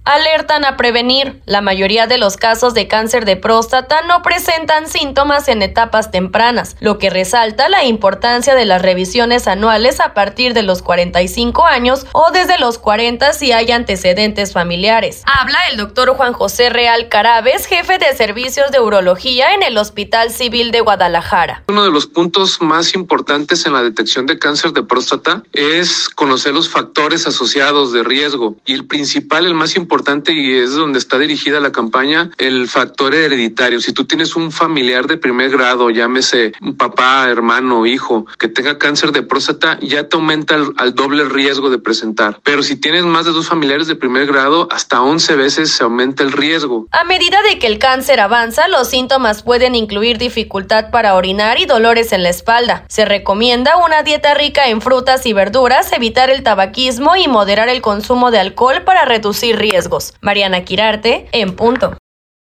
Alertan a prevenir. La mayoría de los casos de cáncer de próstata no presentan síntomas en etapas tempranas, lo que resalta la importancia de las revisiones anuales a partir de los 45 años o desde los 40 si hay antecedentes familiares. Habla el doctor Juan José Real Carabes, jefe de servicios de urología en el Hospital Civil de Guadalajara. Uno de los puntos más importantes en la detección de cáncer de próstata es conocer los factores asociados de riesgo, y el principal, el más importante, y es donde está dirigida la campaña, el factor hereditario. Si tú tienes un familiar de primer grado, llámese un papá, hermano, hijo, que tenga cáncer de próstata, ya te aumenta al doble riesgo de presentar. Pero si tienes más de 2 familiares de primer grado, hasta 11 veces se aumenta el riesgo. A medida de que el cáncer avanza, los síntomas pueden incluir dificultad para orinar y dolores en la espalda. Se recomienda una dieta rica en frutas y verduras, evitar el tabaquismo y moderar el consumo de alcohol para reducir riesgos. Mariana Quirarte, en punto.